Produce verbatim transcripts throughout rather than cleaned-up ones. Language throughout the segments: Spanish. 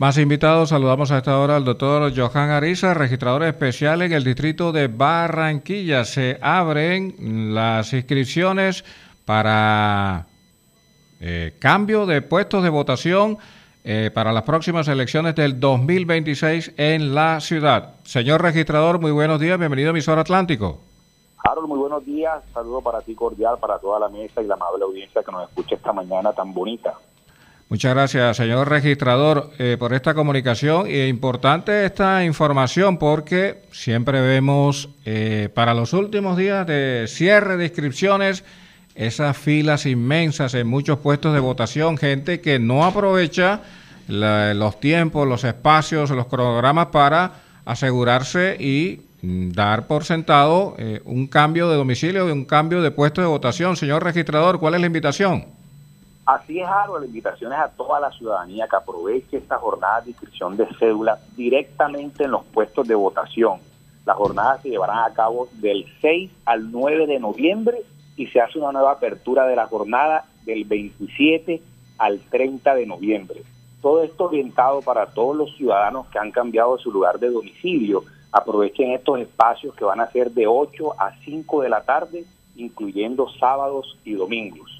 Más invitados, saludamos a esta hora al doctor Johan Ariza, registrador especial en el distrito de Barranquilla. Se abren las inscripciones para eh, cambio de puestos de votación eh, para las próximas elecciones del dos mil veintiséis en la ciudad. Señor registrador, muy buenos días, bienvenido a Emisora Atlántico. Harold, muy buenos días, saludo para ti cordial, para toda la mesa y la amable audiencia que nos escucha esta mañana tan bonita. Muchas gracias, señor registrador, eh, por esta comunicación. Y es importante esta información porque siempre vemos eh, para los últimos días de cierre de inscripciones esas filas inmensas en muchos puestos de votación, gente que no aprovecha la, los tiempos, los espacios, los cronogramas para asegurarse y dar por sentado eh, un cambio de domicilio y un cambio de puesto de votación. Señor registrador, ¿cuál es la invitación? Así es, Harold, la invitación es a toda la ciudadanía que aproveche esta jornada de inscripción de cédula directamente en los puestos de votación. Las jornadas se llevarán a cabo del seis al nueve de noviembre y se hace una nueva apertura de la jornada del veintisiete al treinta de noviembre. Todo esto orientado para todos los ciudadanos que han cambiado su lugar de domicilio. Aprovechen estos espacios que van a ser de ocho a cinco de la tarde, incluyendo sábados y domingos.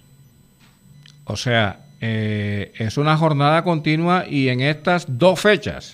O sea, eh, es una jornada continua y en estas dos fechas.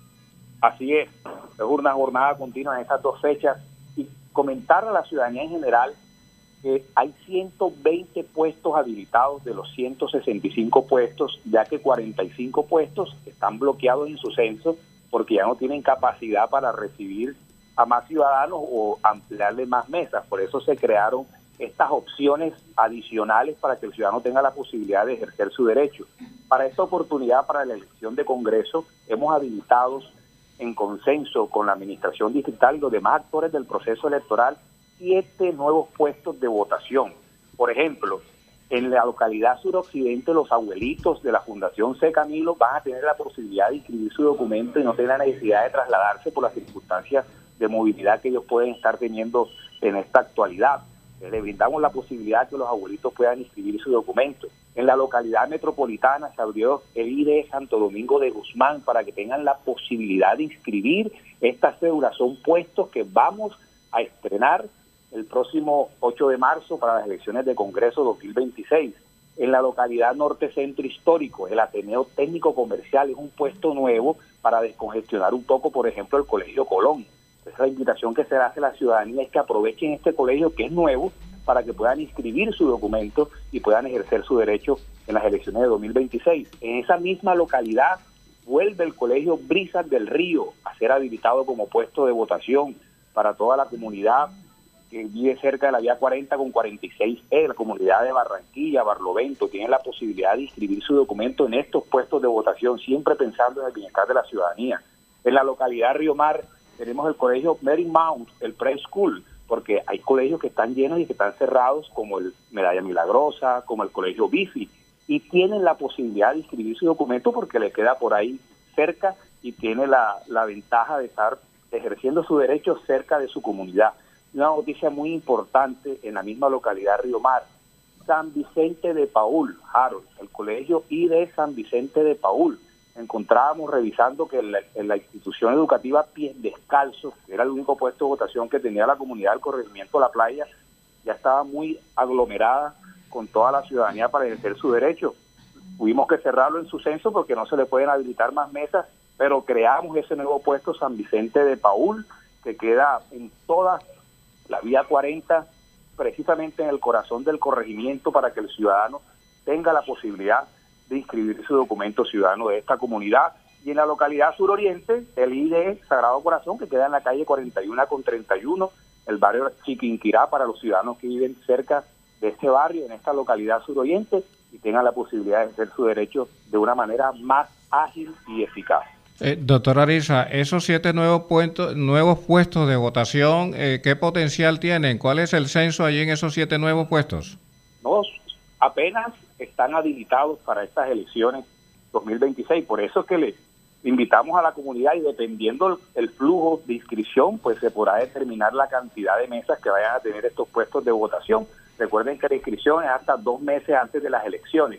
Así es, es una jornada continua en estas dos fechas. Y comentar a la ciudadanía en general que hay ciento veinte puestos habilitados de los ciento sesenta y cinco puestos, ya que cuarenta y cinco puestos están bloqueados en su censo porque ya no tienen capacidad para recibir a más ciudadanos o ampliarle más mesas. Por eso se crearon estas opciones adicionales para que el ciudadano tenga la posibilidad de ejercer su derecho. Para esta oportunidad, para la elección de Congreso, hemos habilitado en consenso con la Administración Distrital y los demás actores del proceso electoral siete nuevos puestos de votación. Por ejemplo, en la localidad suroccidente, los abuelitos de la Fundación C. Camilo van a tener la posibilidad de inscribir su documento y no tener la necesidad de trasladarse por las circunstancias de movilidad que ellos pueden estar teniendo en esta actualidad. Le brindamos la posibilidad que los abuelitos puedan inscribir su documento. En la localidad metropolitana se abrió el I D E Santo Domingo de Guzmán para que tengan la posibilidad de inscribir estas cédulas. Son puestos que vamos a estrenar el próximo ocho de marzo para las elecciones de Congreso dos mil veintiséis. En la localidad Norte Centro Histórico, el Ateneo Técnico Comercial es un puesto nuevo para descongestionar un poco, por ejemplo, el Colegio Colón. Esa la invitación que se le hace a la ciudadanía es que aprovechen este colegio que es nuevo para que puedan inscribir su documento y puedan ejercer su derecho en las elecciones de dos mil veintiséis. En esa misma localidad vuelve el colegio Brisas del Río a ser habilitado como puesto de votación para toda la comunidad que vive cerca de la vía cuarenta con cuarenta y seis E, la comunidad de Barranquilla, Barlovento. Tienen la posibilidad de inscribir su documento en estos puestos de votación, siempre pensando en el bienestar de la ciudadanía. En la localidad Río Mar tenemos el colegio Marymount, el preschool, porque hay colegios que están llenos y que están cerrados, como el Medalla Milagrosa, como el colegio Bifi, y tienen la posibilidad de inscribir su documento porque le queda por ahí cerca y tiene la, la ventaja de estar ejerciendo su derecho cerca de su comunidad. Una noticia muy importante en la misma localidad Río Mar, San Vicente de Paúl, Harold, el colegio I D E San Vicente de Paúl. Encontrábamos revisando que en la, en la institución educativa Pies Descalzos, que era el único puesto de votación que tenía la comunidad del corregimiento La Playa, ya estaba muy aglomerada con toda la ciudadanía para ejercer su derecho. Tuvimos que cerrarlo en su censo porque no se le pueden habilitar más mesas, pero creamos ese nuevo puesto San Vicente de Paúl, que queda en toda la vía cuarenta, precisamente en el corazón del corregimiento, para que el ciudadano tenga la posibilidad de inscribir su documento ciudadano de esta comunidad. Y en la localidad suroriente, el I D E Sagrado Corazón, que queda en la calle cuarenta y uno con treinta y uno, el barrio Chiquinquirá, para los ciudadanos que viven cerca de este barrio, en esta localidad suroriente, y tengan la posibilidad de ejercer su derecho de una manera más ágil y eficaz. Eh, doctor Ariza, esos siete nuevos puestos, nuevos puestos de votación, eh, ¿qué potencial tienen? ¿Cuál es el censo allí en esos siete nuevos puestos? No, apenas están habilitados para estas elecciones dos mil veintiséis, por eso es que le invitamos a la comunidad y dependiendo el, el flujo de inscripción, pues se podrá determinar la cantidad de mesas que vayan a tener estos puestos de votación. Recuerden que la inscripción es hasta dos meses antes de las elecciones.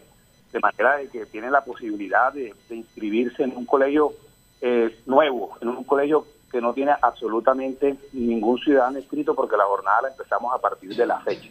de manera de que tienen la posibilidad de, de inscribirse en un colegio eh, nuevo, en un colegio que no tiene absolutamente ningún ciudadano inscrito, porque la jornada la empezamos a partir de la fecha.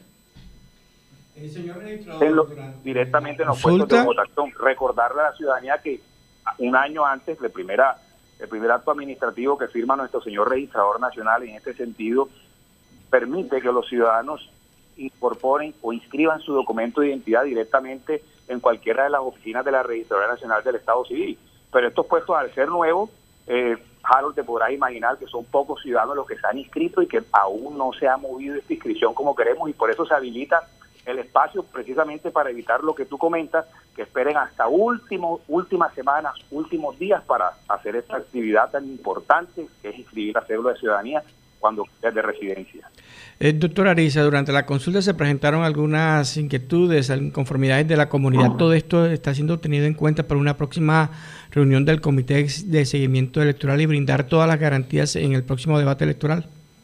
El señor en lo, directamente en los puestos de votación. Recordarle a la ciudadanía que un año antes de primera, el primer acto administrativo que firma nuestro señor registrador nacional en este sentido, permite que los ciudadanos incorporen o inscriban su documento de identidad directamente en cualquiera de las oficinas de la Registraduría Nacional del Estado Civil. Pero estos puestos, al ser nuevos, eh, Harold, te podrás imaginar que son pocos ciudadanos los que se han inscrito y que aún no se ha movido esta inscripción como queremos, y por eso se habilita el espacio precisamente para evitar lo que tú comentas, que esperen hasta último, últimas semanas, últimos días para hacer esta actividad tan importante que es inscribir la cédula de ciudadanía cuando es de residencia. Eh, doctor Ariza, durante la consulta se presentaron algunas inquietudes, inconformidades de la comunidad. Uh-huh. ¿Todo esto está siendo tenido en cuenta para una próxima reunión del Comité de Seguimiento Electoral y brindar todas las garantías en el próximo debate electoral?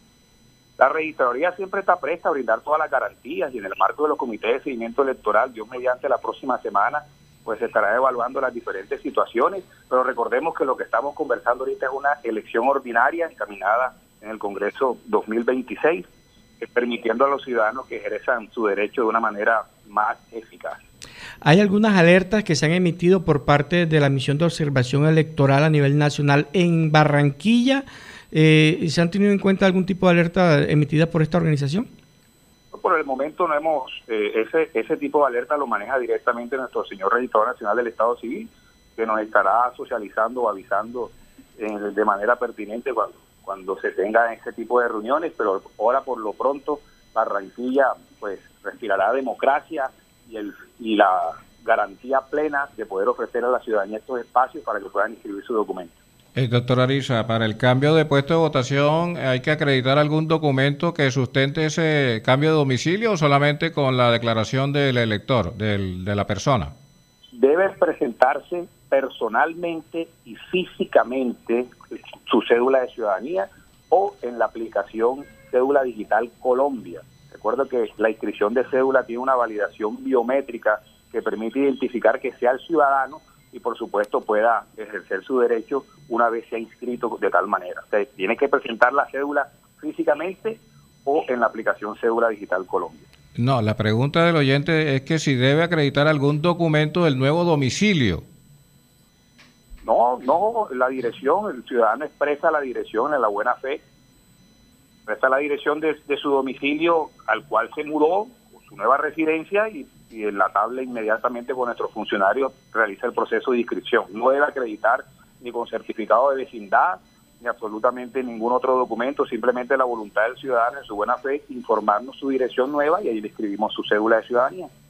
La registraduría siempre está presta a brindar todas las garantías, y en el marco de los comités de seguimiento electoral, Dios mediante, la próxima semana pues se estará evaluando las diferentes situaciones, pero recordemos que lo que estamos conversando ahorita es una elección ordinaria encaminada en el Congreso dos mil veintiséis, eh, permitiendo a los ciudadanos que ejerzan su derecho de una manera más eficaz. Hay algunas alertas que se han emitido por parte de la misión de observación electoral a nivel nacional en Barranquilla. Eh, ¿Se han tenido en cuenta algún tipo de alerta emitida por esta organización? Por el momento no hemos, eh, ese ese tipo de alerta lo maneja directamente nuestro señor Registrador Nacional del Estado Civil, que nos estará socializando o avisando eh, de manera pertinente cuando, cuando se tenga ese tipo de reuniones, pero ahora por lo pronto Barranquilla pues respirará democracia y, el, y la garantía plena de poder ofrecer a la ciudadanía estos espacios para que puedan inscribir su documento. Eh, doctor Ariza, para el cambio de puesto de votación, ¿hay que acreditar algún documento que sustente ese cambio de domicilio o solamente con la declaración del elector, del, de la persona? Debe presentarse personalmente y físicamente su cédula de ciudadanía o en la aplicación Cédula Digital Colombia. Recuerda que la inscripción de cédula tiene una validación biométrica que permite identificar que sea el ciudadano y por supuesto pueda ejercer su derecho una vez sea inscrito de tal manera. O sea, tiene que presentar la cédula físicamente o en la aplicación Cédula Digital Colombia. No, la pregunta del oyente es que si debe acreditar algún documento del nuevo domicilio. No, no, la dirección, el ciudadano expresa la dirección en la buena fe, expresa la dirección de, de su domicilio al cual se mudó, su nueva residencia, y y en la tabla inmediatamente con nuestros funcionarios realiza el proceso de inscripción. No debe acreditar ni con certificado de vecindad, ni absolutamente ningún otro documento, simplemente la voluntad del ciudadano en su buena fe, informarnos su dirección nueva y ahí le escribimos su cédula de ciudadanía.